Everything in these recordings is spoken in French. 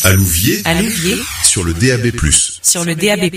À Louviers, sur le DAB+. Sur le DAB+.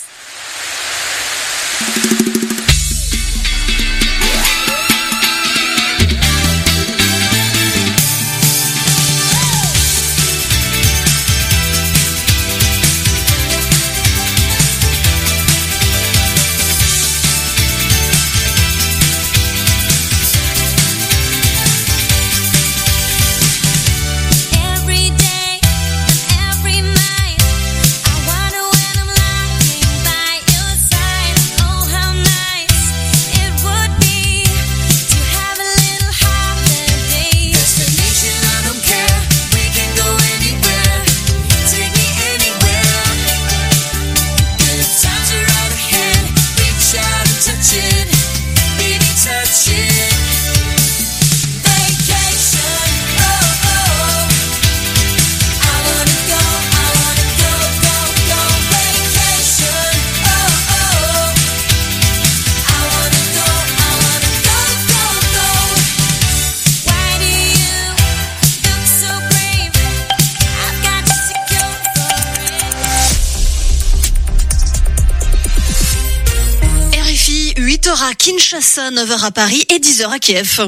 À Kinshasa, 9h à Paris et 10h à Kiev.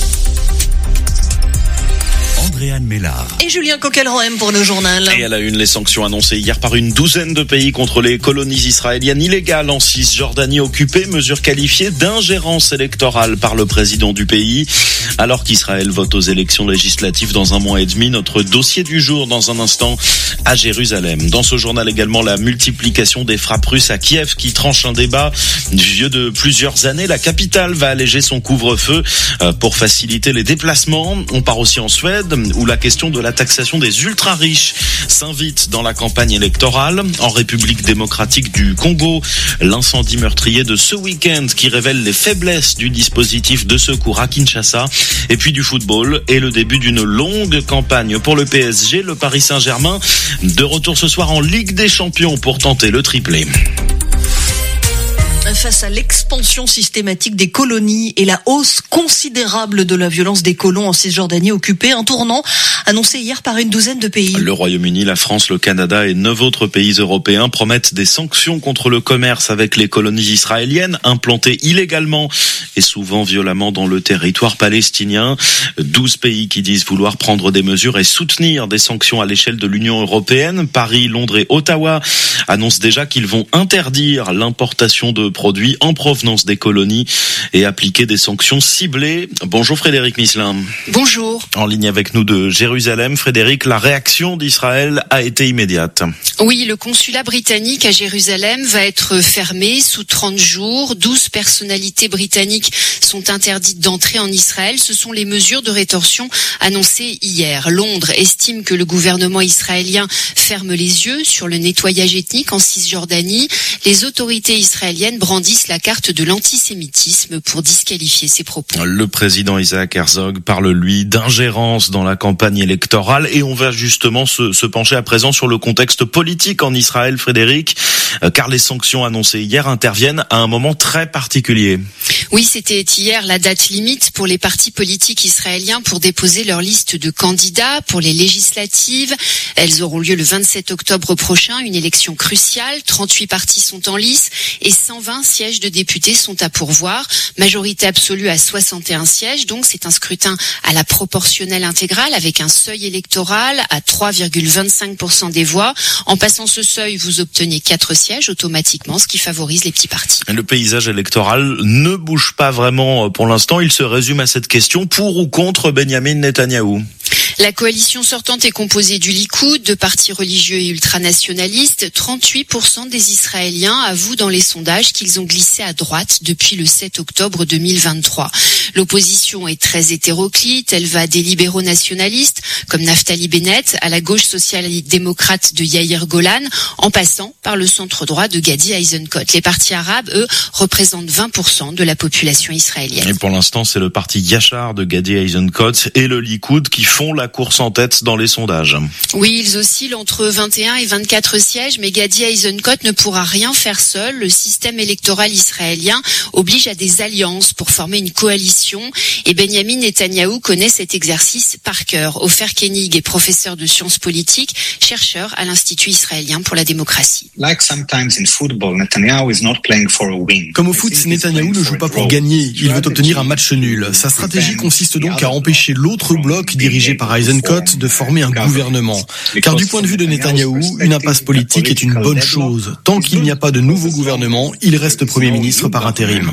Andréane Mélard. Et Julien Coquel-Rohem pour le journal. Et à la une, les sanctions annoncées hier par une douzaine de pays contre les colonies israéliennes illégales en Cisjordanie occupée, mesure qualifiée d'ingérence électorale par le président du pays. Alors qu'Israël vote aux élections législatives dans un mois et demi, notre dossier du jour dans un instant à Jérusalem. Dans ce journal également, la multiplication des frappes russes à Kiev qui tranche un débat vieux de plusieurs années. La capitale va alléger son couvre-feu pour faciliter les déplacements. On part aussi en Suède où la question de la taxation des ultra-riches s'invite dans la campagne électorale. En République démocratique du Congo, l'incendie meurtrier de ce week-end qui révèle les faiblesses du dispositif de secours à Kinshasa. Et puis du football et le début d'une longue campagne pour le PSG. Le Paris Saint-Germain de retour ce soir en Ligue des Champions pour tenter le triplé. Face à l'expansion systématique des colonies et la hausse considérable de la violence des colons en Cisjordanie occupée, un tournant annoncé hier par une douzaine de pays. Le Royaume-Uni, la France, le Canada et 9 autres pays européens promettent des sanctions contre le commerce avec les colonies israéliennes implantées illégalement et souvent violemment dans le territoire palestinien. 12 pays qui disent vouloir prendre des mesures et soutenir des sanctions à l'échelle de l'Union européenne. Paris, Londres et Ottawa annoncent déjà qu'ils vont interdire l'importation de produits en provenance des colonies et appliquer des sanctions ciblées. Bonjour Frédéric Misselin. Bonjour. En ligne avec nous de Jérusalem. Frédéric, la réaction d'Israël a été immédiate. Oui, le consulat britannique à Jérusalem va être fermé sous 30 jours. 12 personnalités britanniques sont interdites d'entrer en Israël. Ce sont les mesures de rétorsion annoncées hier. Londres estime que le gouvernement israélien ferme les yeux sur le nettoyage ethnique en Cisjordanie. Les autorités israéliennes brandissent la carte de l'antisémitisme pour disqualifier ses propos. Le président Isaac Herzog parle, lui, d'ingérence dans la campagne électorale et on va justement se pencher à présent sur le contexte politique en Israël, Frédéric, car les sanctions annoncées hier interviennent à un moment très particulier. Oui, c'était hier la date limite pour les partis politiques israéliens pour déposer leur liste de candidats pour les législatives. Elles auront lieu le 27 octobre prochain, une élection cruciale. 38 partis sont en lice et 120 sièges de députés sont à pourvoir. Majorité absolue à 61 sièges, donc c'est un scrutin à la proportionnelle intégrale avec un seuil électoral à 3,25% des voix. En passant ce seuil, vous obtenez 4 sièges automatiquement, ce qui favorise les petits partis. Le paysage électoral ne bouge pas vraiment pour l'instant. Il se résume à cette question: pour ou contre Benyamin Netanyahou? La coalition sortante est composée du Likoud, de partis religieux et ultranationalistes. 38% des Israéliens avouent dans les sondages qu'ils ont glissé à droite depuis le 7 octobre 2023. L'opposition est très hétéroclite. Elle va des libéraux nationalistes, comme Naftali Bennett, à la gauche social-démocrate de Yair Golan, en passant par le centre-droit de Gadi Eisenkot. Les partis arabes, eux, représentent 20% de la population israélienne. Et pour l'instant, c'est le parti Yachar de Gadi Eisenkot et le Likoud qui font la la course en tête dans les sondages. Oui, ils oscillent entre 21 et 24 sièges, mais Gadi Eisenkot ne pourra rien faire seul. Le système électoral israélien oblige à des alliances pour former une coalition et Benjamin Netanyahou connaît cet exercice par cœur. Ofer Koenig est professeur de sciences politiques, chercheur à l'Institut israélien pour la démocratie. Comme au foot, Netanyahou ne joue pas pour gagner, il veut obtenir un match nul. Sa stratégie consiste donc à empêcher l'autre bloc dirigé par Eisenkot de former un gouvernement. Car du point de vue de Netanyahou, une impasse politique est une bonne chose. Tant qu'il n'y a pas de nouveau gouvernement, il reste Premier ministre par intérim.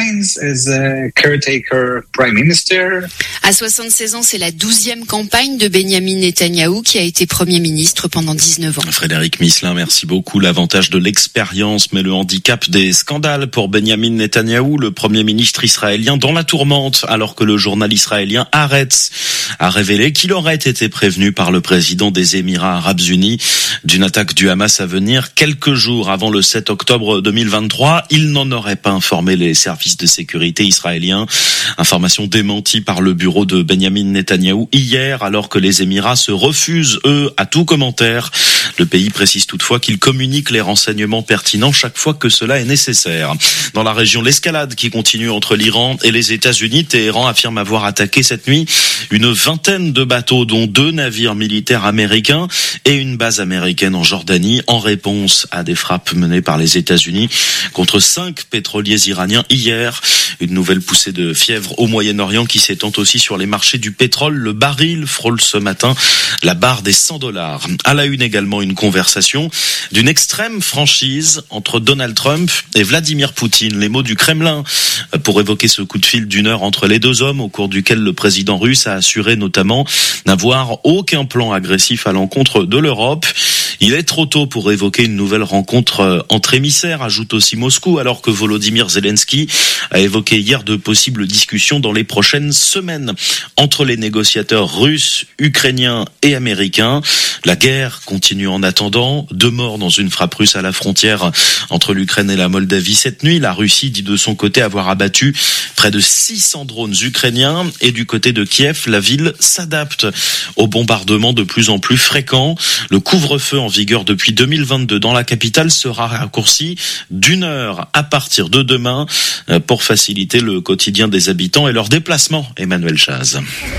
À 76 ans, c'est la 12e campagne de Benjamin Netanyahou qui a été Premier ministre pendant 19 ans. Frédéric Misselin, merci beaucoup. L'avantage de l'expérience, mais le handicap des scandales pour Benjamin Netanyahou, le Premier ministre israélien dans la tourmente, alors que le journal israélien Haaretz a révélé qu'il aurait été prévenu par le président des Émirats Arabes Unis d'une attaque du Hamas à venir quelques jours avant le 7 octobre 2023. Il n'en aurait pas informé les services de sécurité israéliens. Information démentie par le bureau de Benjamin Netanyahou hier, alors que les Émirats se refusent, eux, à tout commentaire. Le pays précise toutefois qu'il communique les renseignements pertinents chaque fois que cela est nécessaire. Dans la région, l'escalade qui continue entre l'Iran et les États-Unis. Téhéran affirme avoir attaqué cette nuit une vingtaine de bateaux, dont 2 navires militaires américains et une base américaine en Jordanie, en réponse à des frappes menées par les États-Unis contre 5 pétroliers iraniens hier. Une nouvelle poussée de fièvre au Moyen-Orient qui s'étend aussi sur les marchés du pétrole. Le baril frôle ce matin la barre des $100. À la une également, une conversation d'une extrême franchise entre Donald Trump et Vladimir Poutine. Les mots du Kremlin pour évoquer ce coup de fil d'1 heure entre les deux hommes, au cours duquel le président russe a assuré notamment n'avoir aucun plan agressif à l'encontre de l'Europe. Il est trop tôt pour évoquer une nouvelle rencontre entre émissaires, ajoute aussi Moscou, alors que Volodymyr Zelensky a évoqué hier de possibles discussions dans les prochaines semaines entre les négociateurs russes, ukrainiens et américains. La guerre continue en attendant. 2 morts dans une frappe russe à la frontière entre l'Ukraine et la Moldavie cette nuit. La Russie dit de son côté avoir abattu près de 600 drones ukrainiens. Et du côté de Kiev, la ville s'adapte aux bombardements de plus en plus fréquents. Le couvre-feu en vigueur depuis 2022 dans la capitale sera raccourci d'1 heure à partir de demain pour faciliter le quotidien des habitants et leurs déplacements. Emmanuel Chaz.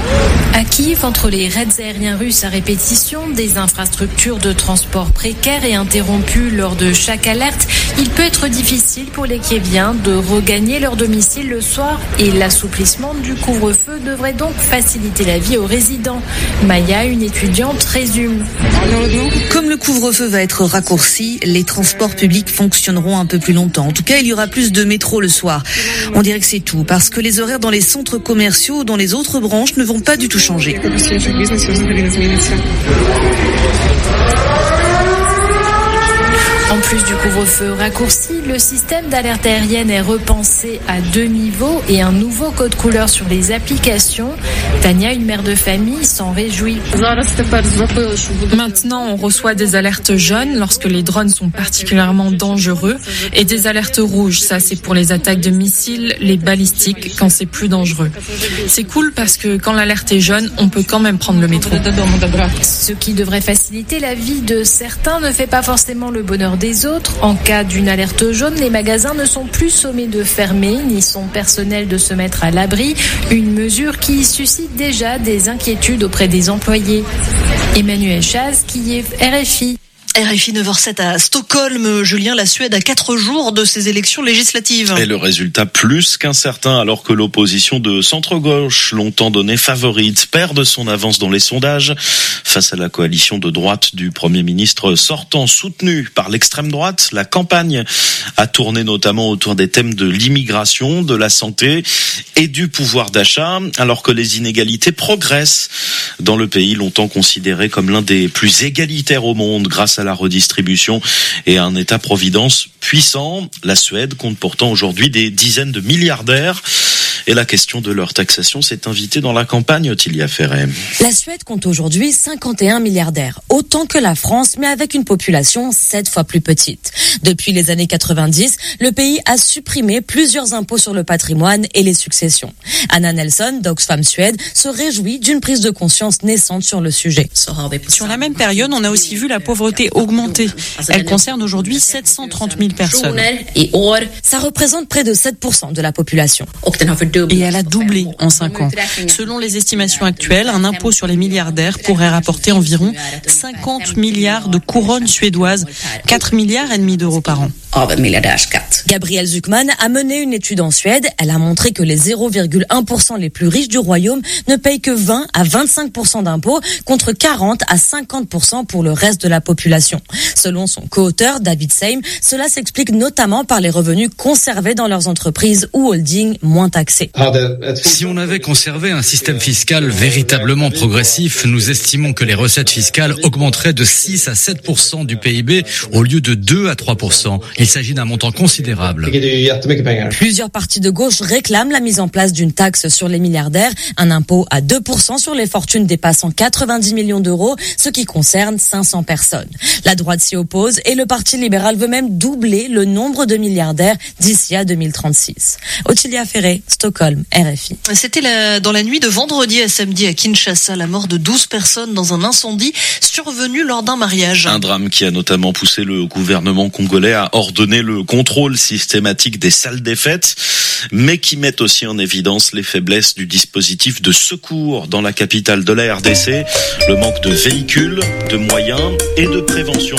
À Kiev, entre les raids aériens russes à répétition, des infrastructures de transport précaires et interrompues lors de chaque alerte, il peut être difficile pour les Kieviens de regagner leur domicile le soir et l'assouplissement du couvre-feu devrait donc faciliter la vie aux résidents. Maya, une étudiante, résume. Comme le couvre-feu va être raccourci, les transports publics fonctionneront un peu plus longtemps. En tout cas, il y aura plus de métro le soir. On dirait que c'est tout, parce que les horaires dans les centres commerciaux ou dans les autres branches ne vont pas du tout changer. En plus du couvre-feu raccourci, le système d'alerte aérienne est repensé à 2 niveaux et un nouveau code couleur sur les applications. Tania, une mère de famille, s'en réjouit. Maintenant, on reçoit des alertes jaunes lorsque les drones sont particulièrement dangereux et des alertes rouges, ça c'est pour les attaques de missiles, les balistiques, quand c'est plus dangereux. C'est cool parce que quand l'alerte est jaune, on peut quand même prendre le métro. Ce qui devrait faciliter la vie de certains ne fait pas forcément le bonheur des autres. En cas d'une alerte jaune, les magasins ne sont plus sommés de fermer, ni son personnel de se mettre à l'abri. Une mesure qui suscite déjà des inquiétudes auprès des employés. Emmanuel Chaz, Kiev, RFI. RFI 9h07 à Stockholm. Julien, la Suède a 4 jours de ses élections législatives. Et le résultat plus qu'incertain, alors que l'opposition de centre-gauche, longtemps donnée favorite, perd de son avance dans les sondages face à la coalition de droite du Premier ministre sortant, soutenue par l'extrême droite. La campagne a tourné notamment autour des thèmes de l'immigration, de la santé et du pouvoir d'achat, alors que les inégalités progressent dans le pays, longtemps considéré comme l'un des plus égalitaires au monde grâce à la redistribution et à un État-providence puissant. La Suède compte pourtant aujourd'hui des dizaines de milliardaires. Et la question de leur taxation s'est invitée dans la campagne, Ottilia Ferret. La Suède compte aujourd'hui 51 milliardaires, autant que la France, mais avec une population 7 fois plus petite. Depuis les années 90, le pays a supprimé plusieurs impôts sur le patrimoine et les successions. Anna Nelson, d'Oxfam Suède, se réjouit d'une prise de conscience naissante sur le sujet. Sur la même période, on a aussi vu la pauvreté augmenter. Elle concerne aujourd'hui 730 000 personnes. Ça représente près de 7% de la population. Et elle a doublé en 5 ans. Selon les estimations actuelles, un impôt sur les milliardaires pourrait rapporter environ 50 milliards de couronnes suédoises, 4,5 milliards d'euros par an. Gabrielle Zuckman a mené une étude en Suède. Elle a montré que les 0,1% les plus riches du royaume ne payent que 20 à 25% d'impôts contre 40 à 50% pour le reste de la population. Selon son co-auteur David Seim, cela s'explique notamment par les revenus conservés dans leurs entreprises ou holdings moins taxés. Si on avait conservé un système fiscal véritablement progressif, nous estimons que les recettes fiscales augmenteraient de 6 à 7% du PIB au lieu de 2 à 3%. Il s'agit d'un montant considérable. Plusieurs partis de gauche réclament la mise en place d'une taxe sur les milliardaires, un impôt à 2% sur les fortunes dépassant 90 millions d'euros, ce qui concerne 500 personnes. La droite s'y oppose et le Parti libéral veut même doubler le nombre de milliardaires d'ici à 2036. Ottilia Ferret, Stockholm, RFI. C'était dans la nuit de vendredi à samedi à Kinshasa, la mort de 12 personnes dans un incendie survenu lors d'un mariage. Un drame qui a notamment poussé le gouvernement congolais à ordonner le contrôle systématique des salles des fêtes, mais qui met aussi en évidence les faiblesses du dispositif de secours dans la capitale de la RDC, le manque de véhicules, de moyens et de prévention.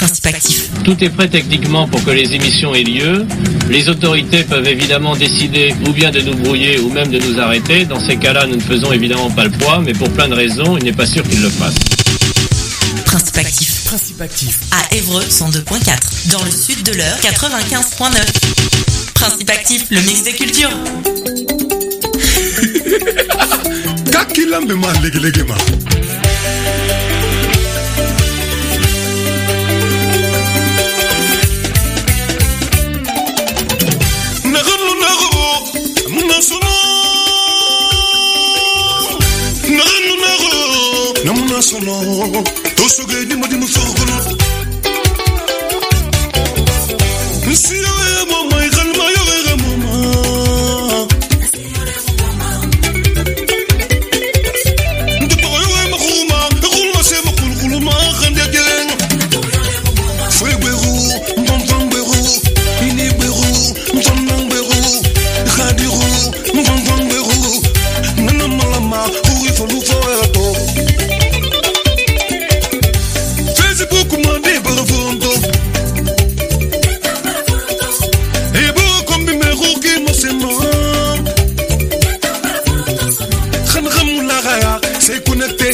Principe actif. Tout est prêt techniquement pour que les émissions aient lieu. Les autorités peuvent évidemment décider ou bien de nous brouiller ou même de nous arrêter. Dans ces cas-là, nous ne faisons évidemment pas le poids, mais pour plein de raisons, il n'est pas sûr qu'ils le fassent. Principe actif. Principe actif. À Évreux, 102.4. Dans le sud de l'Eure, 95.9. Principe actif, le mix des cultures. Kakilambe ma lege ma. Sono tosoge di modi musogono si yo mo mai kalma yo mama de boyo ma khuma se mo kulkuluma khande jeng foi beru mbam beru ini beru mbam beru khadiru mbam beru nana malama hui folu foeto. C'est connecté.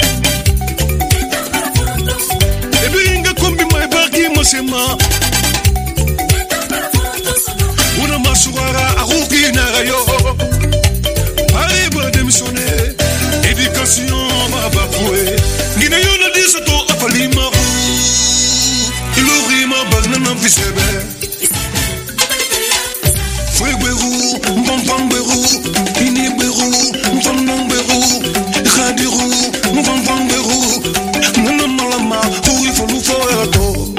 Et puis inga kombi mai bagi mosema. Una masuara aruki na rayo. Arrive démissionner. Éducation ma bafoué. Guinée yona disato afalima. Ilori ma bagna na fisebe. Fue beru, mbam beru, ini beru, mbam beru. Khadiru, mbam beru, nana malama, hui folu foeto.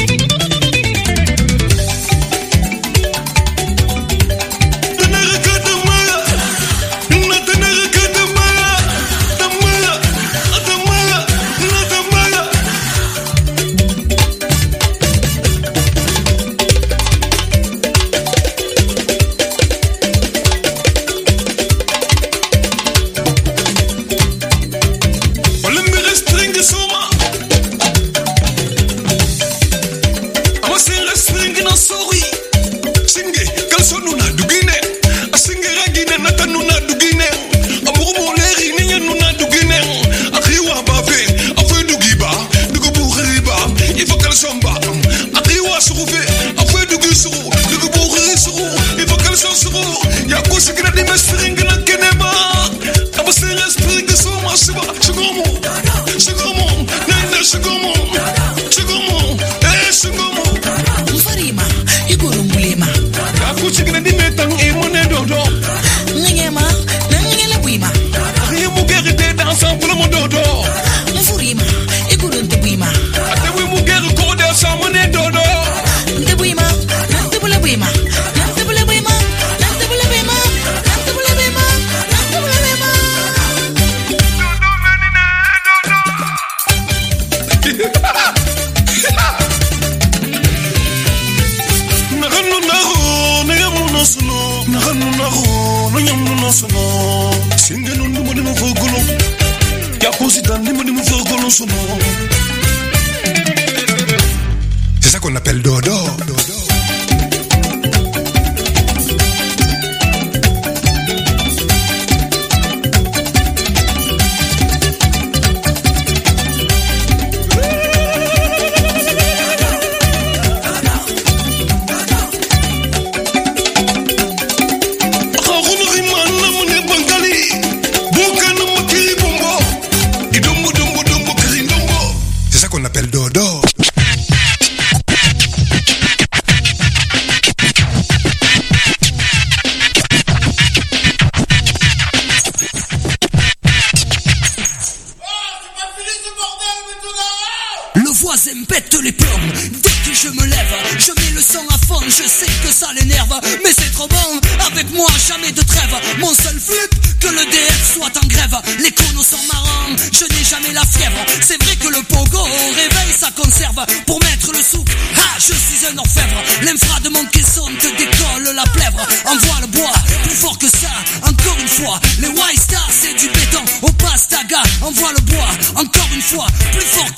C'est ça qu'on appelle dodo. fois, plus fort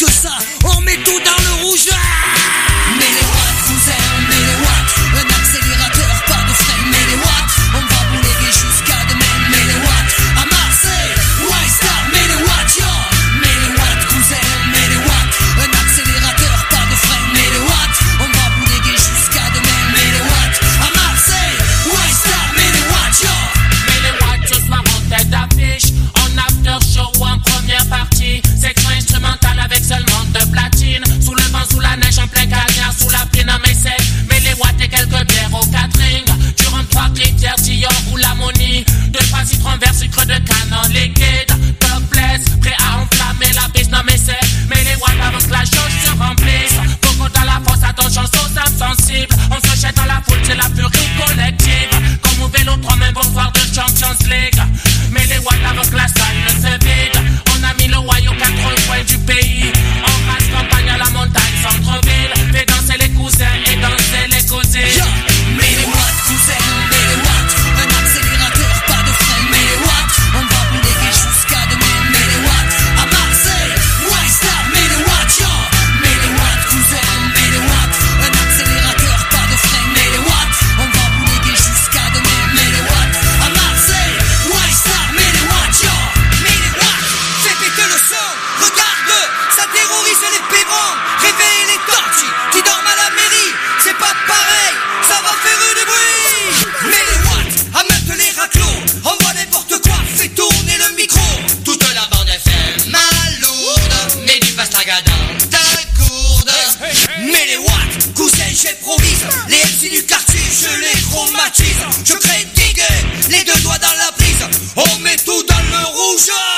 que ça, on met tout dans le rouge. Mais les watts, cousin, mais les watts, un accélérateur, pas de frein, mais les watts, on va bouléguer jusqu'à demain, mais les watts, à Marseille, White Star, mais les watts, yo, mais les watts, cousin, mais les watts, un accélérateur, pas de frein, mais les watts, on va bouléguer jusqu'à demain, mais les watts, à Marseille, White Star, mais les watts, yo. Mais les watts, ce soir en tête d'affiche, en after show ou en première partie, section instrumentale avec seulement 2 platines, sous le vent, sous la neige, en plein cagnard, sous la pluie, non mais c'est, mais les watts et quelques bières au catering, tu rentres 3 critères, Dior ou l'ammonie, 2 pas citron vert, sucre de canon, liquide, topless, prêt à enflammer la piste, non mais c'est, mais les watts avant que la chose se remplisse, beaucoup dans la fosse, attention aux âmes sensibles, on se jette dans la foule, c'est la furie collective, comme au vélo, 3 mains, bonsoir de Champions League, mais les watts avant que la salle ne se vide, on a mis le Wai aux 4 coins du pays, on passe campagne à la montagne, centre-ville, fait danser les cousins et danser les cousines. Yo, mais les watts, cousin, mais les watts, un accélérateur, pas de frein, mais les watts, on va bouléguer jusqu'à demain, mais les watts, à Marseille, White Star, mais les watts, yo, mais les watts, cousin, mais les watts, un accélérateur, pas de frein, mais les watts, on va bouléguer jusqu'à demain, mais les watts, à Marseille, White Star, mais les watts, yo, mais les watts, fais péter le son, regarde, ça terrorise les pébons, réveille les tortues qui dorment à la mairie, c'est pas pareil, ça va faire du bruit. Mais les watts, à mettre les raclos, on voit n'importe quoi, fait tourner le micro. Toute la bande fait mal lourde, mais du pastaga dans ta gourde. Mais les watts, cousin j'improvise, les MC du quartier je les chromatise. Je crée diguer, les 2 doigts dans la prise, on met tout dans le rouge.